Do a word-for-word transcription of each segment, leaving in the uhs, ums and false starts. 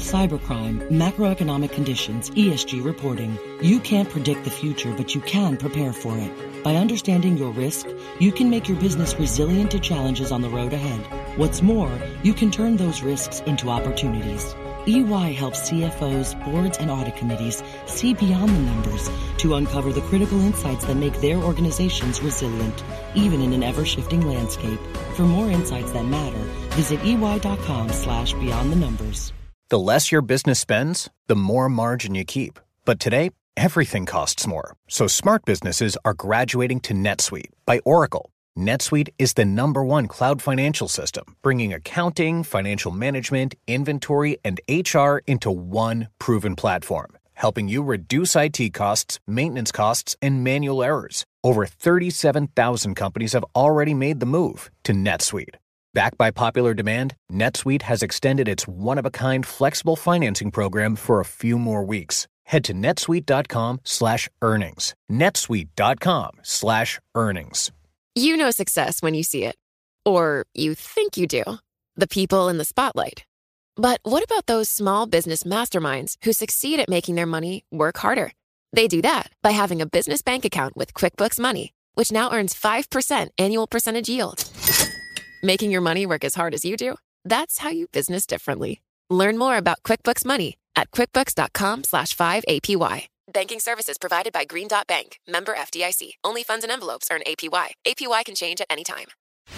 cybercrime, macroeconomic conditions, E S G reporting. You can't predict the future, but you can prepare for it. By understanding your risk, you can make your business resilient to challenges on the road ahead. What's more, you can turn those risks into opportunities. E Y helps C F Os, boards, and audit committees see beyond the numbers to uncover the critical insights that make their organizations resilient, even in an ever-shifting landscape. For more insights that matter, visit ey.com slash beyond the numbers. The less your business spends, the more margin you keep. But today, everything costs more. So smart businesses are graduating to NetSuite by Oracle. NetSuite is the number one cloud financial system, bringing accounting, financial management, inventory, and H R into one proven platform, helping you reduce I T costs, maintenance costs, and manual errors. Over thirty-seven thousand companies have already made the move to NetSuite. Backed by popular demand, NetSuite has extended its one-of-a-kind flexible financing program for a few more weeks. Head to netsuite.com slash earnings. netsuite.com slash earnings. You know success when you see it. Or you think you do. The people in the spotlight. But what about those small business masterminds who succeed at making their money work harder? They do that by having a business bank account with QuickBooks Money, which now earns five percent annual percentage yield. Making your money work as hard as you do? That's how you business differently. Learn more about QuickBooks Money at quickbooks.com slash 5APY. Banking services provided by Green Dot Bank. Member F D I C. Only funds and envelopes earn A P Y. A P Y can change at any time.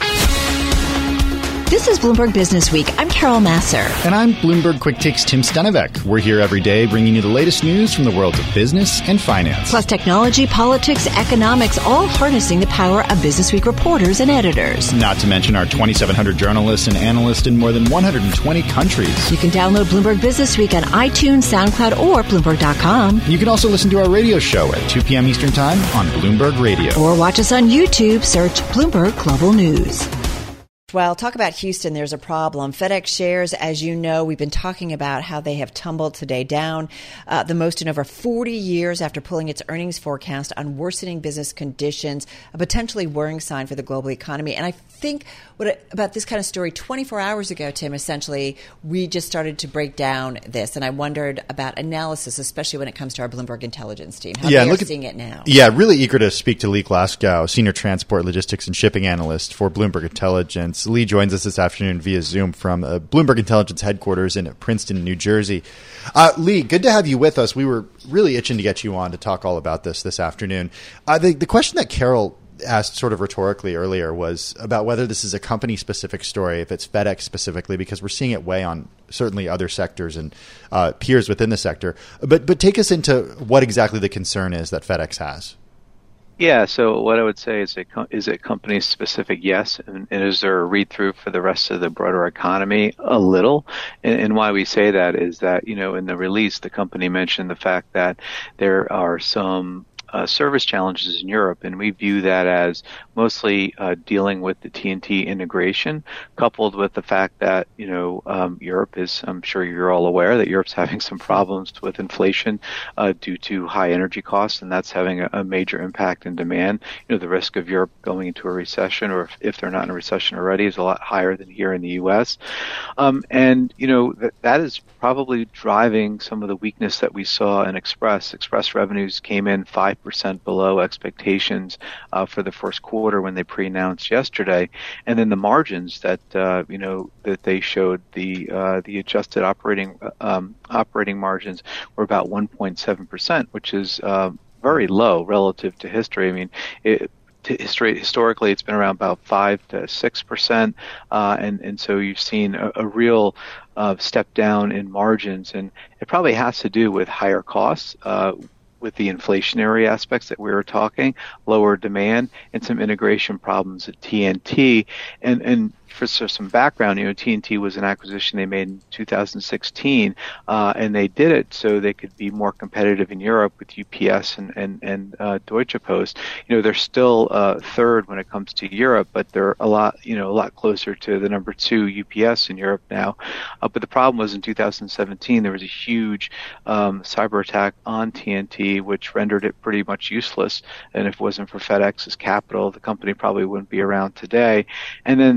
This is Bloomberg Business Week. I'm Carol Masser. And I'm Bloomberg Quick Takes Tim Stenivek. We're here every day bringing you the latest news from the worlds of business and finance. Plus technology, politics, economics, all harnessing the power of Business Week reporters and editors. Not to mention our twenty-seven hundred journalists and analysts in more than one hundred twenty countries. You can download Bloomberg Business Week on iTunes, SoundCloud, or Bloomberg dot com. You can also listen to our radio show at two p.m. Eastern Time on Bloomberg Radio. Or watch us on YouTube. Search Bloomberg Global News. Well, talk about Houston. There's a problem. FedEx shares, as you know, we've been talking about how they have tumbled today down uh, the most in over forty years after pulling its earnings forecast on worsening business conditions, a potentially worrying sign for the global economy. And I think what about this kind of story twenty-four hours ago, Tim, essentially, we just started to break down this. And I wondered about analysis, especially when it comes to our Bloomberg intelligence team. How yeah, they look are at, seeing it now. Yeah, really eager to speak to Lee Glasgow, Senior Transport, Logistics, and Shipping Analyst for Bloomberg Intelligence. Lee joins us this afternoon via Zoom from uh, Bloomberg Intelligence headquarters in Princeton, New Jersey. Uh, Lee, good to have you with us. We were really itching to get you on to talk all about this this afternoon. Uh, the, the question that Carol asked sort of rhetorically earlier was about whether this is a company-specific story, if it's FedEx specifically, because we're seeing it weigh on certainly other sectors and uh, peers within the sector. But but take us into what exactly the concern is that FedEx has. Yeah, so what I would say is it, is it company specific? Yes. And, and is there a read through for the rest of the broader economy? A little. And, and why we say that is that, you know, in the release, the company mentioned the fact that there are some Uh, service challenges in Europe, and we view that as mostly uh, dealing with the T N T integration, coupled with the fact that, you know, um, Europe is, I'm sure you're all aware, that Europe's having some problems with inflation uh, due to high energy costs, and that's having a, a major impact in demand. You know, the risk of Europe going into a recession, or if, if they're not in a recession already, is a lot higher than here in the U S. Um, and, you know, th- that is probably driving some of the weakness that we saw in Express. Express revenues came in five percent below expectations uh, for the first quarter when they pre-announced yesterday, and then the margins that uh, you know that they showed, the uh, the adjusted operating um, operating margins were about one point seven percent, which is uh, very low relative to history. I mean, it, to history, historically, it's been around about five to six percent, uh, and and so you've seen a, a real uh, step down in margins, and it probably has to do with higher costs. Uh, with the inflationary aspects that we were talking, lower demand, and some integration problems at T N T. And, and for some background, you know, T N T was an acquisition they made in two thousand sixteen, uh, and they did it so they could be more competitive in Europe with U P S and, and, and uh, Deutsche Post. You know, they're still uh, third when it comes to Europe, but they're a lot, you know, a lot closer to the number two U P S in Europe now. Uh, but the problem was in two thousand seventeen, there was a huge um, cyber attack on T N T, which rendered it pretty much useless. And if it wasn't for FedEx's capital, the company probably wouldn't be around today. And then that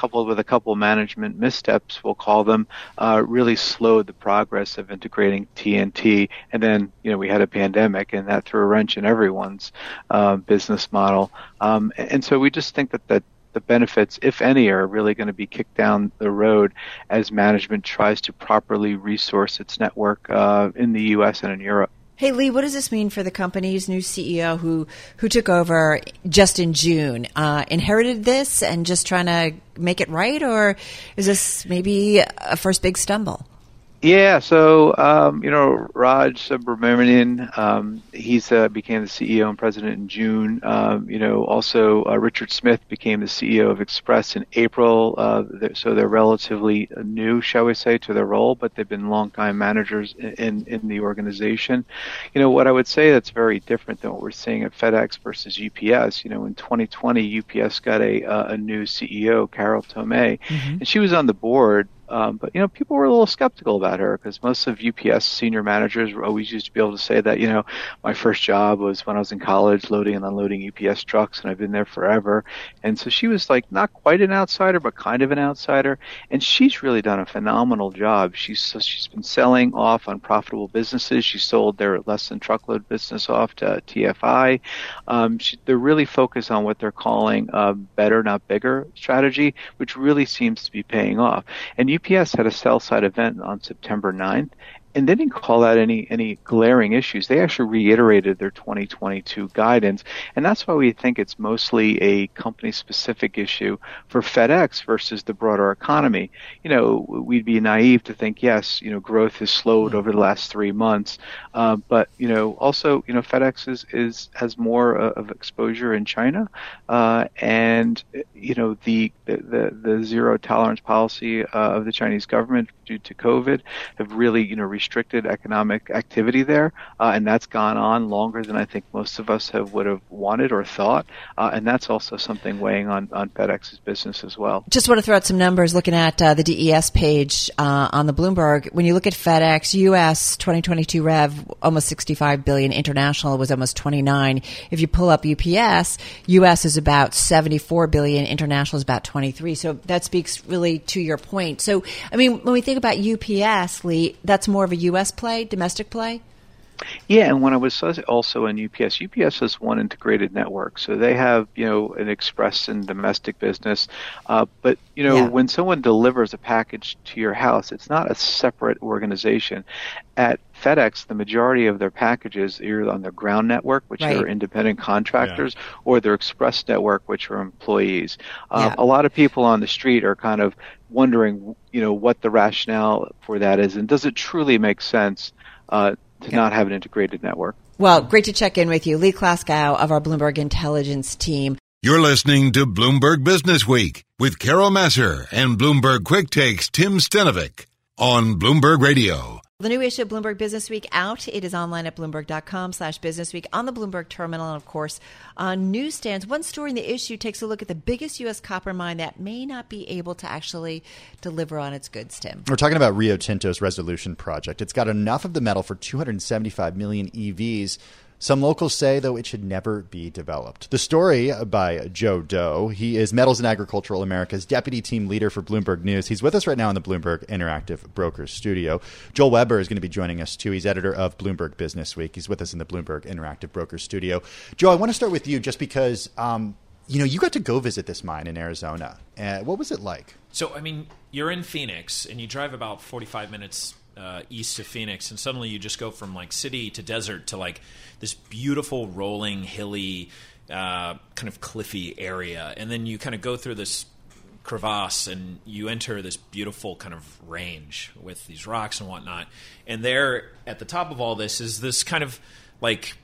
coupled with a couple of management missteps, we'll call them, uh, really slowed the progress of integrating T N T. And then, you know, we had a pandemic, and that threw a wrench in everyone's uh, business model. Um, and so we just think that that the benefits, if any, are really going to be kicked down the road as management tries to properly resource its network uh, in the U S and in Europe. Hey, Lee, what does this mean for the company's new C E O who, who took over just in June? Uh, inherited this and just trying to make it right, or is this maybe a first big stumble? Yeah, so, um, you know, Raj Subramanian, um, he's uh, became the C E O and president in June. Um, you know, also uh, Richard Smith became the C E O of Express in April. Uh, they're, so they're relatively new, shall we say, to their role, but they've been longtime managers in, in the organization. You know, what I would say that's very different than what we're seeing at FedEx versus U P S. You know, in twenty twenty, U P S got a, uh, a new C E O, Carol Tomé, mm-hmm. and she was on the board. Um, but, you know, people were a little skeptical about her because most of U P S senior managers were always used to be able to say that, you know, my first job was when I was in college loading and unloading U P S trucks, and I've been there forever. And so she was like not quite an outsider, but kind of an outsider. And she's really done a phenomenal job. She's so she's been selling off unprofitable businesses. She sold their less than truckload business off to T F I. Um, she, they're really focused on what they're calling a better, not bigger strategy, which really seems to be paying off. And U P S had a sell-side event on September ninth, and they didn't call out any any glaring issues. They actually reiterated their twenty twenty-two guidance, and that's why we think it's mostly a company-specific issue for FedEx versus the broader economy. You know, we'd be naive to think, yes, you know, growth has slowed over the last three months, uh, but you know, also, you know, FedEx is, is has more uh, of exposure in China, uh, and you know, the the the zero tolerance policy uh, of the Chinese government due to COVID have really, you know, restricted economic activity there, uh, and that's gone on longer than I think most of us have would have wanted or thought, uh, and that's also something weighing on, on FedEx's business as well. Just want to throw out some numbers looking at uh, the D E S page uh, on the Bloomberg. When you look at FedEx, U S twenty twenty-two rev, almost sixty-five billion dollars, international was almost twenty-nine. If you pull up U P S, U S is about seventy-four billion dollars, international is about twenty-three. So that speaks really to your point. So, I mean, when we think about U P S, Lee, that's more of a U S play, domestic play? Yeah, and when I was also in U P S, U P S is one integrated network. So they have, you know, an express and domestic business. Uh, but, you know, yeah. when someone delivers a package to your house, it's not a separate organization. At FedEx, the majority of their packages are either on their ground network, which right. are independent contractors, yeah. or their express network, which are employees. Uh, yeah. A lot of people on the street are kind of wondering, you know, what the rationale for that is, and does it truly make sense uh, to okay. not have an integrated network? Well, great to check in with you. Lee Klaskow of our Bloomberg Intelligence team. You're listening to Bloomberg Business Week with Carol Massar and Bloomberg Quick Takes Tim Stenovic on Bloomberg Radio. The new issue of Bloomberg Business Week out. It is online at Bloomberg.com slash Business Week on the Bloomberg terminal and, of course, on newsstands. One story in the issue takes a look at the biggest U S copper mine that may not be able to actually deliver on its goods, Tim. We're talking about Rio Tinto's Resolution project. It's got enough of the metal for two hundred seventy-five million E Vs. Some locals say, though, it should never be developed. The story by Joe Doe. He is Metals and Agricultural America's deputy team leader for Bloomberg News. He's with us right now in the Bloomberg Interactive Brokers studio. Joel Weber is going to be joining us, too. He's editor of Bloomberg Business Week. He's with us in the Bloomberg Interactive Brokers studio. Joe, I want to start with you just because, um, you know, you got to go visit this mine in Arizona. Uh, what was it like? So, I mean, you're in Phoenix, and you drive about forty-five minutes Uh, east of Phoenix, and suddenly you just go from like city to desert to like this beautiful rolling hilly uh, kind of cliffy area, and then you kind of go through this crevasse and you enter this beautiful kind of range with these rocks and whatnot, and there at the top of all this is this kind of like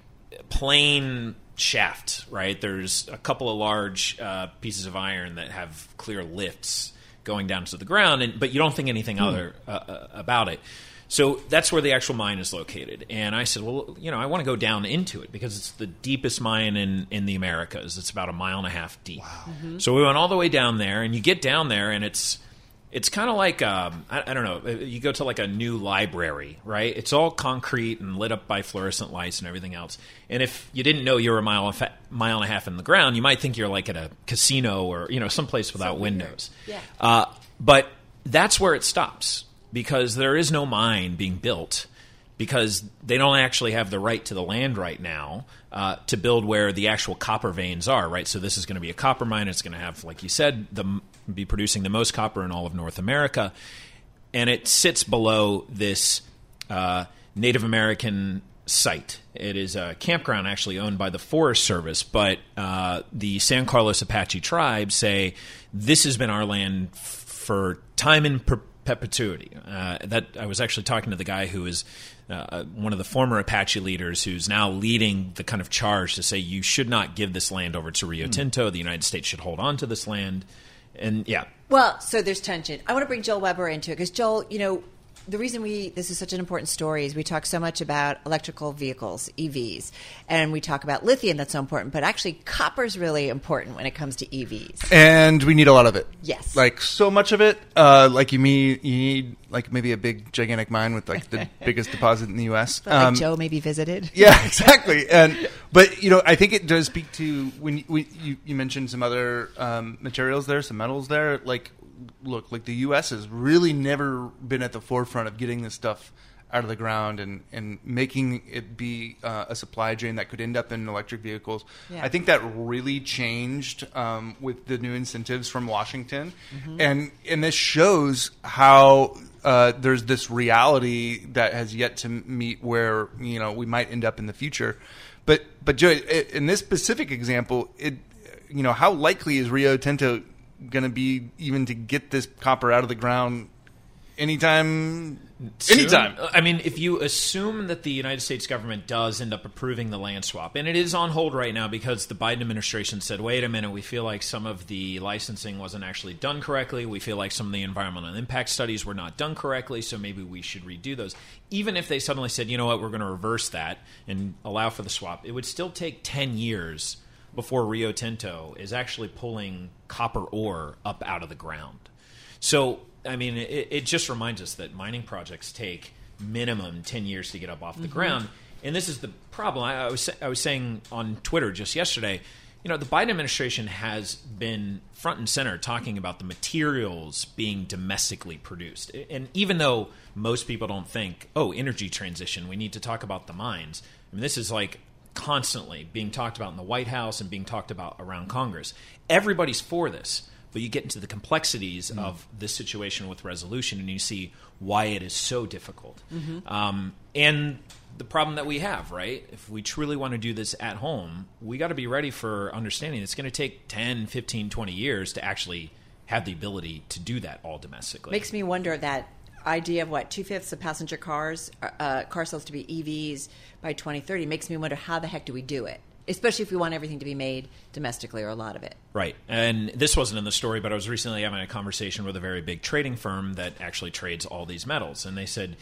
plain shaft, right? There's a couple of large uh, pieces of iron that have clear lifts going down to the ground, and but you don't think anything hmm. other uh, uh, about it. So that's where the actual mine is located. And I said, well, you know, I want to go down into it because it's the deepest mine in, in the Americas. It's about a mile and a half deep. Wow. Mm-hmm. So we went all the way down there, and you get down there, and it's It's kind of like, um, I, I don't know, you go to like a new library, right? It's all concrete and lit up by fluorescent lights and everything else. And if you didn't know you were a mile, a fa- mile and a half in the ground, you might think you're like at a casino or, you know, someplace without so windows. Yeah. Uh, but that's where it stops, because there is no mine being built, because they don't actually have the right to the land right now uh, to build where the actual copper veins are, right? So this is going to be a copper mine. It's going to have, like you said, the be producing the most copper in all of North America. And it sits below this uh, Native American site. It is a campground actually owned by the Forest Service, but uh, the San Carlos Apache tribe say this has been our land f- for time in per- perpetuity. Uh, that I was actually talking to the guy who is uh, one of the former Apache leaders who's now leading the kind of charge to say you should not give this land over to Rio Tinto. The United States should hold on to this land. And yeah. Well, so there's tension. I want to bring Joel Weber into it because, Joel, you know, the reason we this is such an important story is we talk so much about electrical vehicles, E Vs, and we talk about lithium that's so important, but actually copper is really important when it comes to E Vs. And we need a lot of it. Yes. Like so much of it. Uh, like you mean, you need like maybe a big gigantic mine with like the biggest deposit in the U S. But um, like Joe maybe visited. Yeah, exactly. And but you know, I think it does speak to when you, when you, you mentioned some other um, materials there, some metals there, like. Look, like the U S has really never been at the forefront of getting this stuff out of the ground and, and making it be uh, a supply chain that could end up in electric vehicles. Yeah. I think that really changed um, with the new incentives from Washington. Mm-hmm. And and this shows how uh, there's this reality that has yet to meet where, you know, we might end up in the future. But, but Joe, in this specific example, it you know, how likely is Rio Tinto going to be even to get this copper out of the ground anytime? Soon? Anytime. I mean, if you assume that the United States government does end up approving the land swap, and it is on hold right now because the Biden administration said, wait a minute, we feel like some of the licensing wasn't actually done correctly. We feel like some of the environmental impact studies were not done correctly, so maybe we should redo those. Even if they suddenly said, you know what, we're going to reverse that and allow for the swap, it would still take ten years before Rio Tinto is actually pulling copper ore up out of the ground. So, I mean, it, it just reminds us that mining projects take minimum ten years to get up off the mm-hmm. ground. And this is the problem. I, I was I was saying on Twitter just yesterday, you know, the Biden administration has been front and center talking about the materials being domestically produced. And even though most people don't think, oh, energy transition, we need to talk about the mines. I mean, this is like constantly being talked about in the White House and being talked about around Congress. Everybody's for this, but you get into the complexities mm-hmm. of this situation with resolution, and you see why it is so difficult. Mm-hmm. Um, and the problem that we have, right? If we truly want to do this at home, we got to be ready for understanding it's going to take ten, fifteen, twenty years to actually have the ability to do that all domestically. Makes me wonder that idea of what two-fifths of passenger cars, uh, car sales to be E Vs by twenty thirty makes me wonder how the heck do we do it, especially if we want everything to be made domestically or a lot of it. Right. And this wasn't in the story, but I was recently having a conversation with a very big trading firm that actually trades all these metals. And they said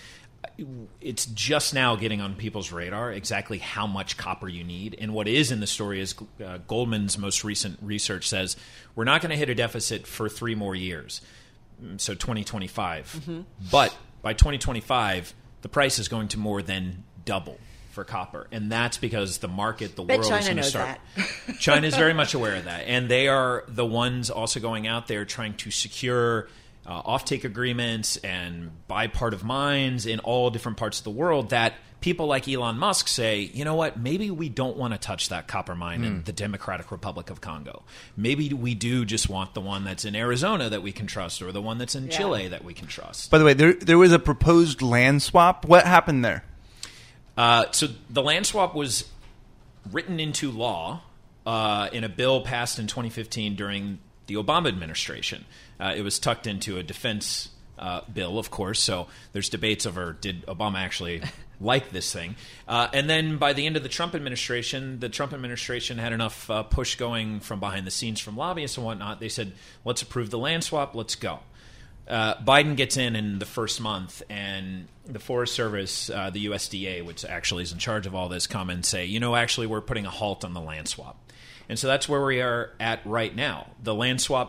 it's just now getting on people's radar exactly how much copper you need. And what is in the story is uh, Goldman's most recent research says we're not going to hit a deficit for three more years. So twenty twenty-five. Mm-hmm. But by twenty twenty-five, the price is going to more than double for copper. And that's because the market, the Bet world China is going to knows start. That. China is very much aware of that. And they are the ones also going out there trying to secure uh, offtake agreements and buy part of mines in all different parts of the world that people like Elon Musk say, you know what, maybe we don't want to touch that copper mine mm. in the Democratic Republic of Congo. Maybe we do just want the one that's in Arizona that we can trust, or the one that's in yeah. Chile that we can trust. By the way, there there was a proposed land swap. What happened there? Uh, so the land swap was written into law uh, in a bill passed in twenty fifteen during the Obama administration. Uh, it was tucked into a defense uh, bill, of course, so there's debates over did Obama actually like this thing. Uh, and then by the end of the Trump administration, the Trump administration had enough uh, push going from behind the scenes from lobbyists and whatnot. They said, let's approve the land swap, let's go. Uh, Biden gets in in the first month, and the Forest Service, uh, the U S D A, which actually is in charge of all this, come and say, you know, actually we're putting a halt on the land swap. And so that's where we are at right now. The land swap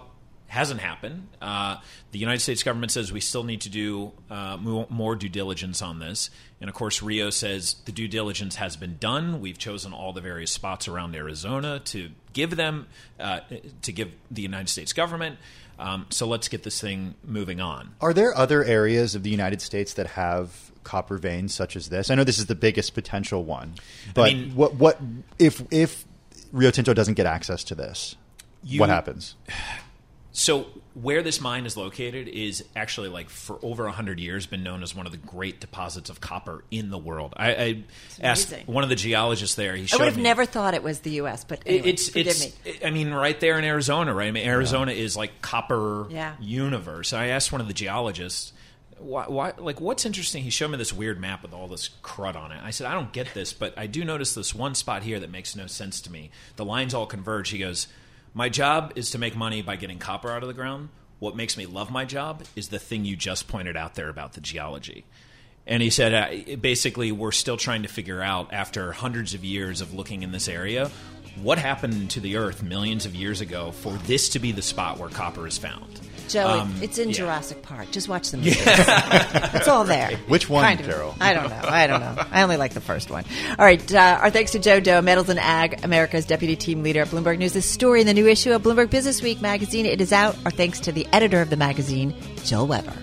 hasn't happened. Uh, the United States government says we still need to do uh, more due diligence on this. And, of course, Rio says the due diligence has been done. We've chosen all the various spots around Arizona to give them, uh, to give the United States government. Um, so let's get this thing moving on. Are there other areas of the United States that have copper veins such as this? I know this is the biggest potential one. But I mean, what, what if, if Rio Tinto doesn't get access to this, you, what happens? So where this mine is located is actually, like, for over one hundred years been known as one of the great deposits of copper in the world. I, I asked one of the geologists there. He showed I would have me, never thought it was the U S, but anyway, it's, forgive it's, me. I mean, right there in Arizona, right? I mean, Arizona yeah. is like copper yeah. universe. I asked one of the geologists, why, why, like, what's interesting? He showed me this weird map with all this crud on it. I said, I don't get this, but I do notice this one spot here that makes no sense to me. The lines all converge. He goes, my job is to make money by getting copper out of the ground. What makes me love my job is the thing you just pointed out there about the geology. And he said, uh, basically, we're still trying to figure out, after hundreds of years of looking in this area, what happened to the Earth millions of years ago for this to be the spot where copper is found. Joe, Um, it's in yeah. Jurassic Park. Just watch the movies. It's all there. Which one, Kind of. Carol? I don't know. I don't know. I only like the first one. All right. Uh, our thanks to Joe Doe, Metals and Ag, America's deputy team leader at Bloomberg News. This story in the new issue of Bloomberg Business Week magazine. It is out. Our thanks to the editor of the magazine, Jill Weber.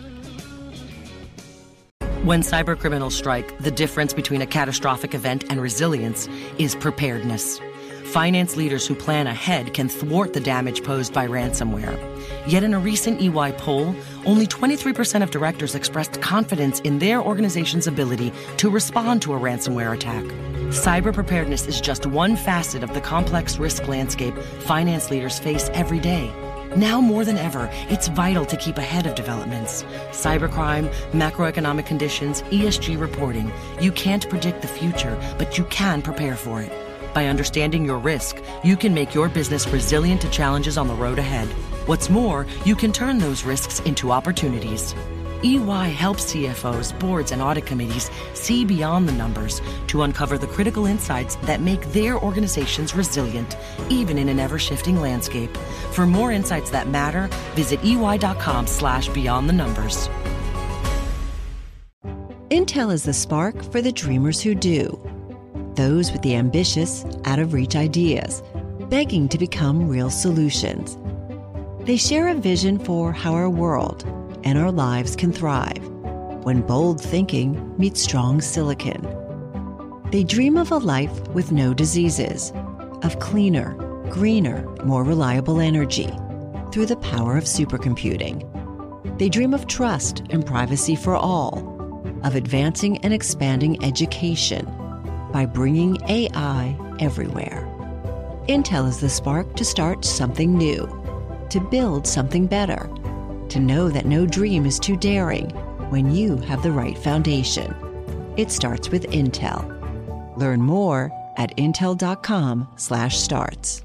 When cybercriminals strike, the difference between a catastrophic event and resilience is preparedness. Finance leaders who plan ahead can thwart the damage posed by ransomware. Yet in a recent E Y poll, only twenty-three percent of directors expressed confidence in their organization's ability to respond to a ransomware attack. Cyber preparedness is just one facet of the complex risk landscape finance leaders face every day. Now more than ever, it's vital to keep ahead of developments. Cybercrime, macroeconomic conditions, E S G reporting. You can't predict the future, but you can prepare for it. By understanding your risk, you can make your business resilient to challenges on the road ahead. What's more, you can turn those risks into opportunities. E Y helps C F Os, boards, and audit committees see beyond the numbers to uncover the critical insights that make their organizations resilient, even in an ever-shifting landscape. For more insights that matter, visit E Y.com slash beyond the numbers. Intel is the spark for the dreamers who do. Those with the ambitious, out-of-reach ideas, begging to become real solutions. They share a vision for how our world and our lives can thrive when bold thinking meets strong silicon. They dream of a life with no diseases, of cleaner, greener, more reliable energy through the power of supercomputing. They dream of trust and privacy for all, of advancing and expanding education by bringing A I everywhere. Intel is the spark to start something new, to build something better, to know that no dream is too daring when you have the right foundation. It starts with Intel. Learn more at intel.com slash starts.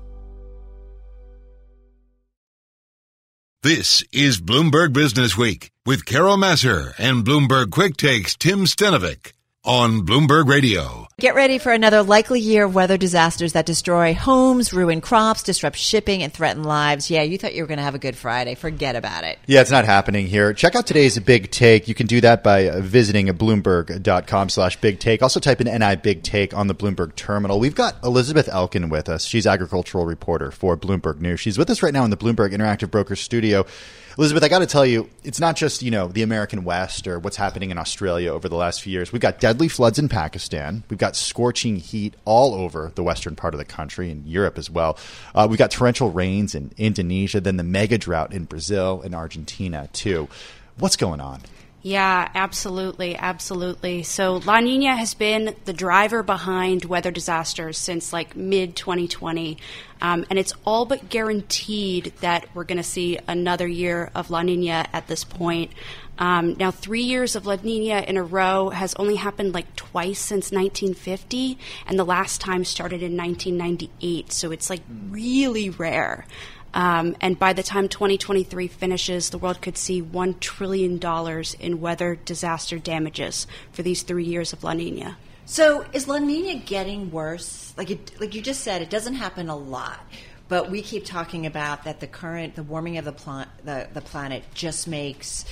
This is Bloomberg Business Week with Carol Massar and Bloomberg Quick Takes Tim Stenovic on Bloomberg Radio. Get ready for another likely year of weather disasters that destroy homes, ruin crops, disrupt shipping, and threaten lives. Yeah, you thought you were going to have a good Friday. Forget about it. Yeah, it's not happening here. Check out today's Big Take. You can do that by uh, visiting Bloomberg.com slash Big Take. Also type in N I Big Take on the Bloomberg terminal. We've got Elizabeth Elkin with us. She's agricultural reporter for Bloomberg News. She's with us right now in the Bloomberg Interactive Brokers studio. Elizabeth, I got to tell you, it's not just, you know, the American West or what's happening in Australia over the last few years. We've got deadly floods in Pakistan. We've got scorching heat all over the western part of the country and Europe as well. Uh, we've got torrential rains in Indonesia, then the mega drought in Brazil and Argentina, too. What's going on? Yeah, absolutely, absolutely. So La Nina has been the driver behind weather disasters since like mid twenty twenty, um, and it's all but guaranteed that we're going to see another year of La Nina at this point. Um, now, three years of La Nina in a row has only happened like twice since nineteen fifty, and the last time started in nineteen ninety-eight, so it's like really rare. Um, and by the time twenty twenty-three finishes, the world could see one trillion dollars in weather disaster damages for these three years of La Nina. So is La Nina getting worse? Like it, like you just said, it doesn't happen a lot. but we keep talking about that the current, the warming of the, pla- the, the planet just makes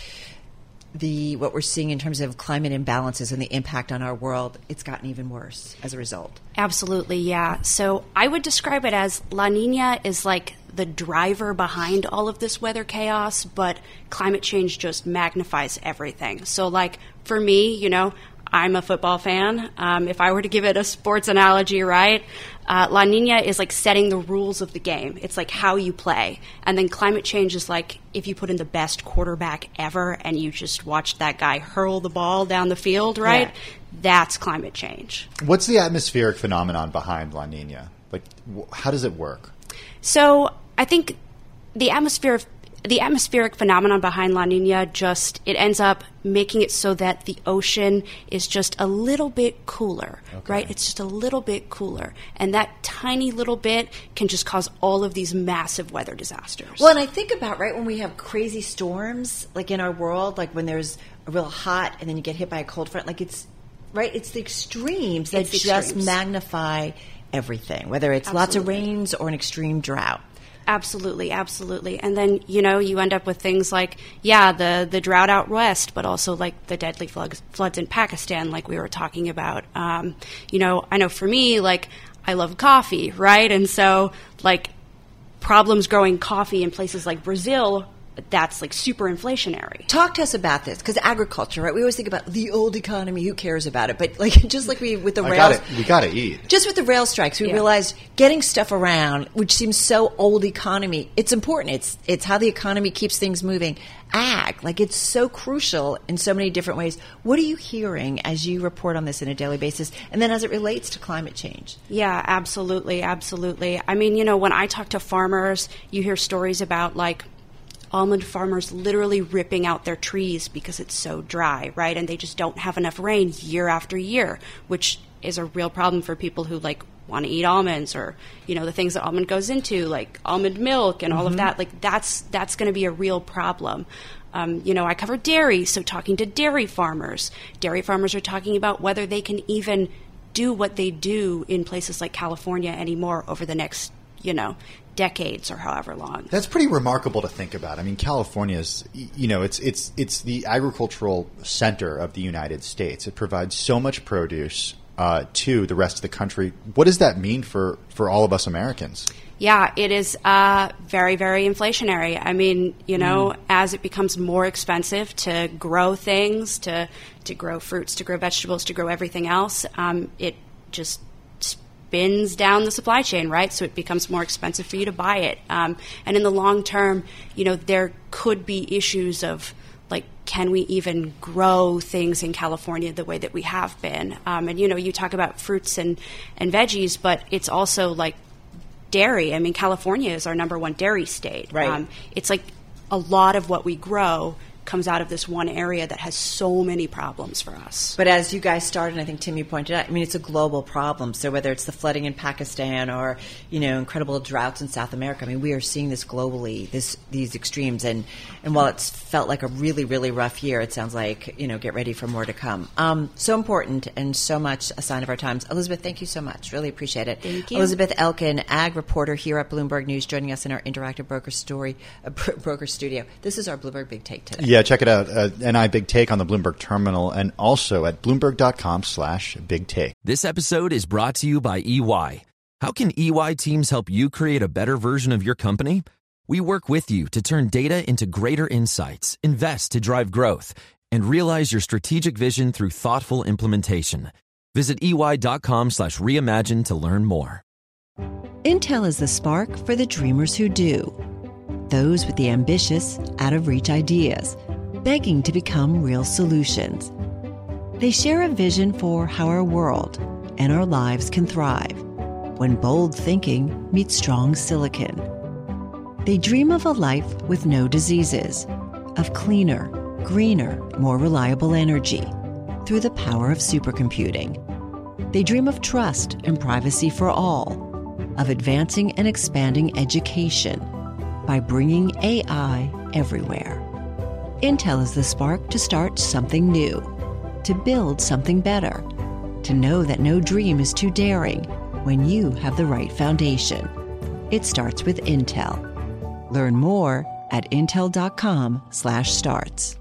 the what we're seeing in terms of climate imbalances and the impact on our world, it's gotten even worse as a result. Absolutely, yeah. So I would describe it as La Nina is like the driver behind all of this weather chaos, but climate change just magnifies everything. So like for me, you know, I'm a football fan. Um, if I were to give it a sports analogy, right, uh, La Nina is like setting the rules of the game. It's like how you play. And then climate change is like if you put in the best quarterback ever and you just watch that guy hurl the ball down the field, right? Yeah. That's climate change. What's the atmospheric phenomenon behind La Nina? Like, wh- how does it work? So I think the atmosphere of The atmospheric phenomenon behind La Nina just, it ends up making it so that the ocean is just a little bit cooler, okay. right? It's just a little bit cooler. And that tiny little bit can just cause all of these massive weather disasters. Well, and I think about, right, when we have crazy storms, like in our world, like when there's a real hot and then you get hit by a cold front, like it's, right, it's the extremes that it's the just extremes. magnify everything, whether it's Absolutely. lots of rains or an extreme drought. Absolutely, absolutely. And then, you know, you end up with things like, yeah, the, the drought out west, but also like the deadly floods, floods in Pakistan, like we were talking about. Um, you know, I know for me, like, I love coffee, right? And so, like, problems growing coffee in places like Brazil, that's like super inflationary. Talk to us about this, because agriculture, right? We always think about the old economy, who cares about it? But like, just like we with the I rails, gotta, we got to eat. Just with the rail strikes, we yeah. realized getting stuff around, which seems so old economy, it's important. It's it's how the economy keeps things moving. Ag, like it's so crucial in so many different ways. What are you hearing as you report on this on a daily basis, and then as it relates to climate change? Yeah, absolutely, absolutely. I mean, you know, when I talk to farmers, you hear stories about like almond farmers literally ripping out their trees because it's so dry, right? And they just don't have enough rain year after year, which is a real problem for people who like want to eat almonds, or, you know, the things that almond goes into, like almond milk and all mm-hmm. of that. Like that's that's going to be a real problem. Um, you know, I cover dairy, so talking to dairy farmers, dairy farmers are talking about whether they can even do what they do in places like California anymore over the next, you know, decades or however long. That's pretty remarkable to think about. I mean, California is, you know, it's it's it's the agricultural center of the United States. It provides so much produce uh, to the rest of the country. What does that mean for, for all of us Americans? Yeah, it is uh, very, very inflationary. I mean, you know, mm. as it becomes more expensive to grow things, to to grow fruits, to grow vegetables, to grow everything else, um, it just spins down the supply chain, right? So it becomes more expensive for you to buy it. Um, and in the long term, you know, there could be issues of, like, can we even grow things in California the way that we have been? Um, and, you know, you talk about fruits and, and veggies, but it's also, like, dairy. I mean, California is our number one dairy state. Right. Um, it's like a lot of what we grow comes out of this one area that has so many problems for us. But as you guys started, and I think, Tim, you pointed out, I mean, it's a global problem. So whether it's the flooding in Pakistan or, you know, incredible droughts in South America, I mean, we are seeing this globally, this these extremes. And, and while it's felt like a really, really rough year, it sounds like, you know, get ready for more to come. Um, so important and so much a sign of our times. Elizabeth, thank you so much. Really appreciate it. Thank you. Elizabeth Elkin, ag reporter here at Bloomberg News, joining us in our interactive broker story, uh, broker studio. This is our Bloomberg Big Take today. Yeah, check it out. Uh, N I Big Take on the Bloomberg Terminal and also at Bloomberg.com slash Big Take. This episode is brought to you by E Y. How can E Y teams help you create a better version of your company? We work with you to turn data into greater insights, invest to drive growth, and realize your strategic vision through thoughtful implementation. Visit E Y.com slash reimagine to learn more. Intel is the spark for the dreamers who do. Those with the ambitious, out-of-reach ideas, begging to become real solutions. They share a vision for how our world and our lives can thrive when bold thinking meets strong silicon. They dream of a life with no diseases, of cleaner, greener, more reliable energy through the power of supercomputing. They dream of trust and privacy for all, of advancing and expanding education by bringing A I everywhere. Intel is the spark to start something new, to build something better, to know that no dream is too daring when you have the right foundation. It starts with Intel. Learn more at intel.com slash starts.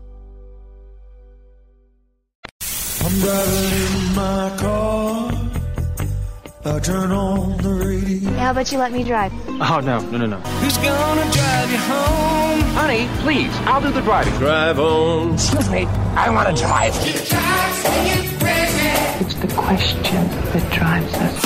I'm driving in my car. I turn on the radio. How about you let me drive? Oh, no, no, no, no. Who's gonna drive you home? Honey, please, I'll do the driving. Drive on. Excuse me, I want to drive. It's the question that drives us.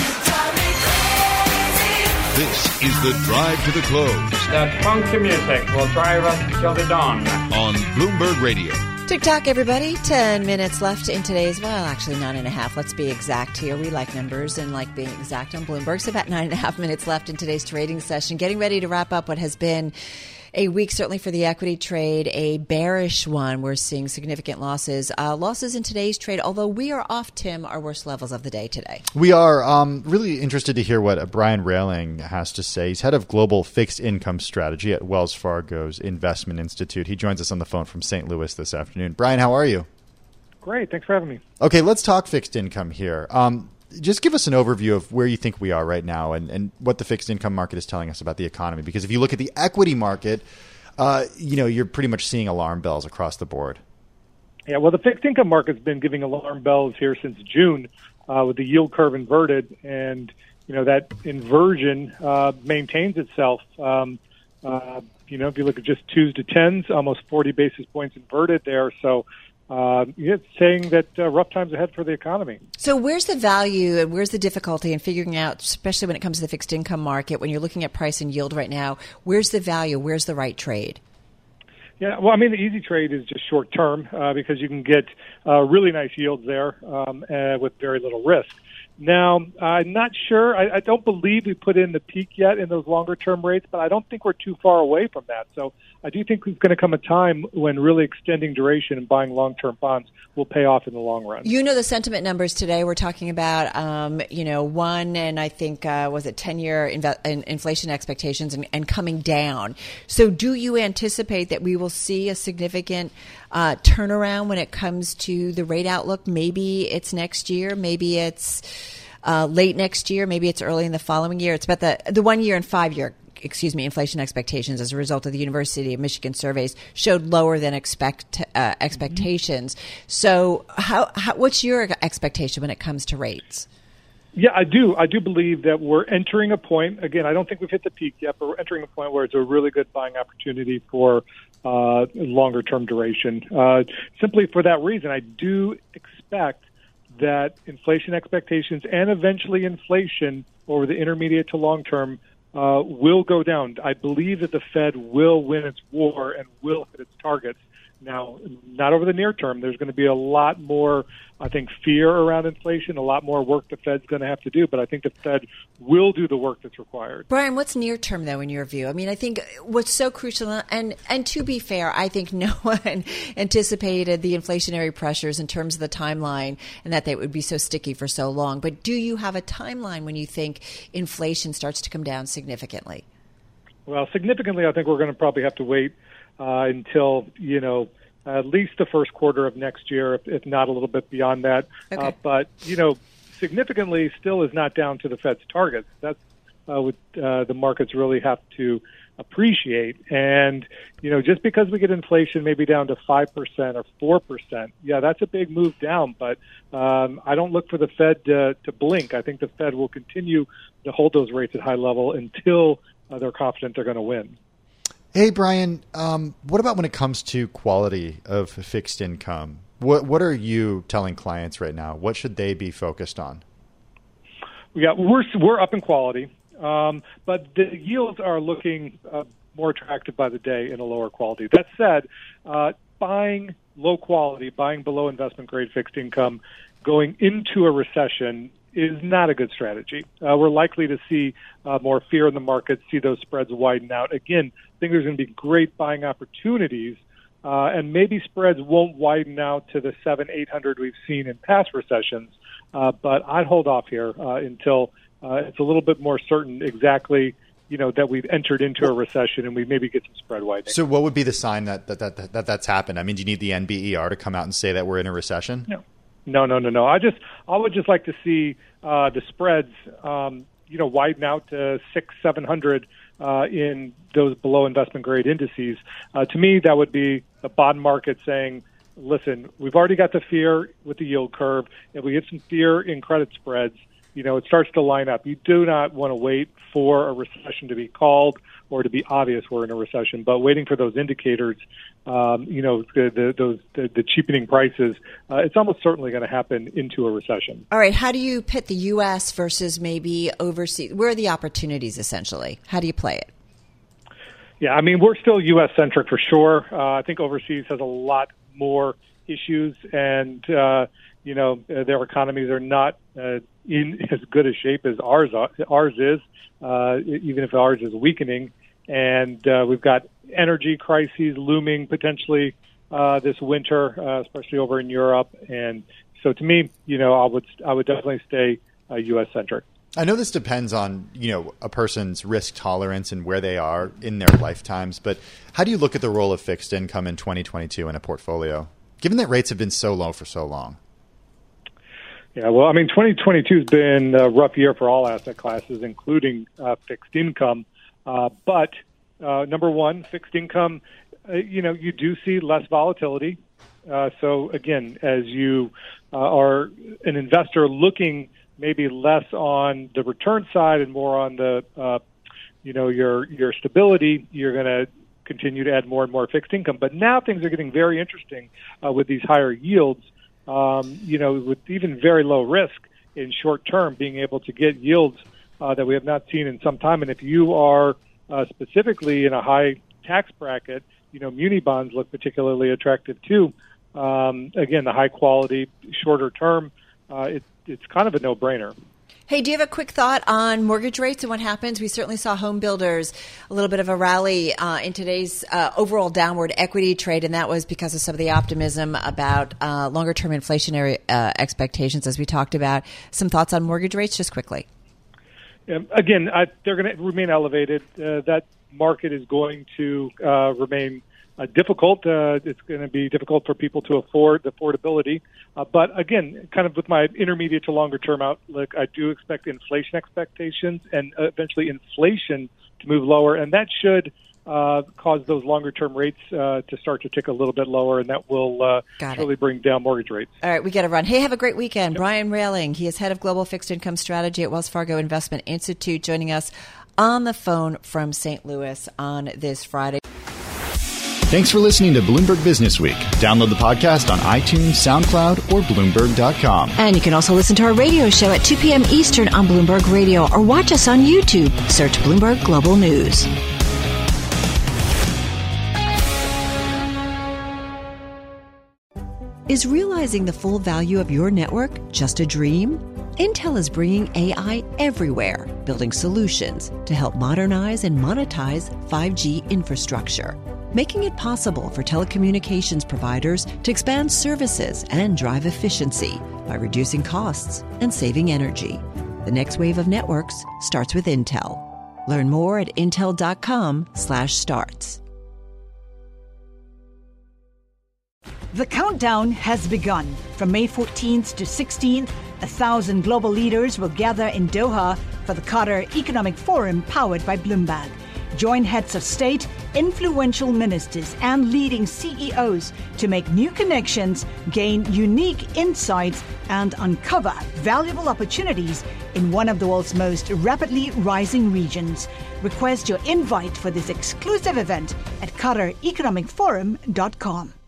This is the Drive to the Close. That funky music will drive us till the dawn. On Bloomberg Radio. TikTok, everybody. Ten minutes left in today's, well, actually nine and a half. Let's be exact here. We like numbers and like being exact on Bloomberg. So about nine and a half minutes left in today's trading session. Getting ready to wrap up what has been a week, certainly for the equity trade, a bearish one. We're seeing significant losses. Uh, losses in today's trade, although we are off, Tim, our worst levels of the day today. We are um, really interested to hear what Brian Railing has to say. He's head of global fixed income strategy at Wells Fargo's Investment Institute. He joins us on the phone from Saint Louis this afternoon. Brian, how are you? Great. Thanks for having me. Okay, let's talk fixed income here. Um, just give us an overview of where you think we are right now and, and what the fixed income market is telling us about the economy. Because if you look at the equity market, uh, you know, you're pretty much seeing alarm bells across the board. Yeah, well, the fixed income market's been giving alarm bells here since June uh, with the yield curve inverted. And, you know, that inversion uh, maintains itself. Um, uh, you know, if you look at just twos to tens, almost forty basis points inverted there. So, Uh, it's saying that uh, rough times ahead for the economy. So where's the value and where's the difficulty in figuring out, especially when it comes to the fixed income market, when you're looking at price and yield right now, where's the value? Where's the right trade? Yeah, well, I mean, the easy trade is just short term uh, because you can get uh, really nice yields there um, uh, with very little risk. Now, I'm not sure. I, I don't believe we put in the peak yet in those longer-term rates, but I don't think we're too far away from that. So I do think there's going to come a time when really extending duration and buying long-term bonds will pay off in the long run. You know the sentiment numbers today. We're talking about, um, you know, one and I think, uh, was it ten-year inve- in inflation expectations and, and coming down. So do you anticipate that we will see a significant uh, turnaround when it comes to the rate outlook? Maybe it's next year. Maybe it's uh, late next year. Maybe it's early in the following year. It's about the, the one-year and five-year excuse me, inflation expectations as a result of the University of Michigan surveys showed lower than expect uh, expectations. Mm-hmm. So how, how what's your expectation when it comes to rates? Yeah, I do. I do believe that we're entering a point. Again, I don't think we've hit the peak yet, but we're entering a point where it's a really good buying opportunity for uh, longer term duration. Uh, simply for that reason, I do expect that inflation expectations and eventually inflation over the intermediate to long term Uh, will go down. I believe that the Fed will win its war and will hit its targets. Now, not over the near term. There's going to be a lot more, I think, fear around inflation, a lot more work the Fed's going to have to do, but I think the Fed will do the work that's required. Brian, what's near term, though, in your view? I mean, I think what's so crucial, and, and to be fair, I think no one anticipated the inflationary pressures in terms of the timeline and that they would be so sticky for so long. But do you have a timeline when you think inflation starts to come down significantly? Well, significantly, I think we're going to probably have to wait uh, until, you know, at least the first quarter of next year, if, if not a little bit beyond that. Okay. Uh, but, you know, significantly still is not down to the Fed's targets. That's uh, what uh, the markets really have to appreciate. And, you know, just because we get inflation maybe down to five percent or four percent, yeah, that's a big move down. But um, I don't look for the Fed to, to blink. I think the Fed will continue to hold those rates at high level until uh, they're confident they're going to win. Hey, Brian, um, what about when it comes to quality of fixed income? What what are you telling clients right now? What should they be focused on? Yeah, we're we're up in quality, um, but the yields are looking uh, more attractive by the day in a lower quality. That said, uh, buying low quality, buying below investment grade fixed income, going into a recession is not a good strategy. Uh, we're likely to see uh, more fear in the market, see those spreads widen out. Again, I think there's going to be great buying opportunities, uh, and maybe spreads won't widen out to the seven, eight hundred we've seen in past recessions. Uh, but I'd hold off here uh, until uh, it's a little bit more certain exactly, you know, that we've entered into a recession and we maybe get some spread widening. So, what would be the sign that that, that, that that's happened? I mean, do you need the N B E R to come out and say that we're in a recession? No. No, no, no, no. I just, I would just like to see uh, the spreads um, you know, widen out to six, seven hundred uh, in those below investment grade indices, uh, to me that would be the bond market saying, listen, we've already got the fear with the yield curve. If we get some fear in credit spreads, you know, it starts to line up. You do not want to wait for a recession to be called or to be obvious we're in a recession, but waiting for those indicators, um, you know, the, the, those the, the cheapening prices, uh, it's almost certainly going to happen into a recession. All right. How do you pit the U S versus maybe overseas? Where are the opportunities, essentially? How do you play it? Yeah, I mean, we're still U S-centric for sure. Uh, I think overseas has a lot more issues, and, uh, you know, their economies are not uh, in as good a shape as ours are, ours is, uh, even if ours is weakening. And uh, we've got energy crises looming potentially uh, this winter, uh, especially over in Europe. And so to me, you know, I would I would definitely stay uh, U S-centric. I know this depends on, you know, a person's risk tolerance and where they are in their lifetimes, but how do you look at the role of fixed income in twenty twenty-two in a portfolio, given that rates have been so low for so long? Yeah, well, I mean, twenty twenty-two has been a rough year for all asset classes, including uh, fixed income. Uh, but uh, number one, fixed income, uh, you know, you do see less volatility. Uh, so again, as you uh, are an investor looking maybe less on the return side and more on the, uh, you know, your your stability, you're going to continue to add more and more fixed income. But now things are getting very interesting uh, with these higher yields, um, you know, with even very low risk in short term, being able to get yields uh, that we have not seen in some time. And if you are uh, specifically in a high tax bracket, you know, muni bonds look particularly attractive too. Um, again, the high quality, shorter term, uh, it, it's kind of a no-brainer. Hey, do you have a quick thought on mortgage rates and what happens? We certainly saw home builders a little bit of a rally uh, in today's uh, overall downward equity trade, and that was because of some of the optimism about uh, longer-term inflationary uh, expectations, as we talked about. Some thoughts on mortgage rates, just quickly. Um, again, I, they're going to remain elevated. Uh, that market is going to uh, remain Uh, difficult. Uh, it's going to be difficult for people to afford the affordability. Uh, but again, kind of with my intermediate to longer term outlook, I do expect inflation expectations and uh, eventually inflation to move lower. And that should uh, cause those longer term rates uh, to start to tick a little bit lower. And that will uh, really bring down mortgage rates. All right, we got to run. Hey, have a great weekend. Yep. Brian Railing, he is head of global fixed income strategy at Wells Fargo Investment Institute, joining us on the phone from Saint Louis on this Friday. Thanks for listening to Bloomberg Business Week. Download the podcast on iTunes, SoundCloud, or Bloomberg dot com. And you can also listen to our radio show at two p.m. Eastern on Bloomberg Radio, or watch us on YouTube. Search Bloomberg Global News. Is realizing the full value of your network just a dream? Intel is bringing A I everywhere, building solutions to help modernize and monetize five G infrastructure, making it possible for telecommunications providers to expand services and drive efficiency by reducing costs and saving energy. The next wave of networks starts with Intel. Learn more at intel dot com slash starts. The countdown has begun. From May fourteenth to sixteenth, a thousand global leaders will gather in Doha for the Qatar Economic Forum powered by Bloomberg. Join heads of state, influential ministers, and leading C E Os to make new connections, gain unique insights, and uncover valuable opportunities in one of the world's most rapidly rising regions. Request your invite for this exclusive event at qatar economic forum dot com.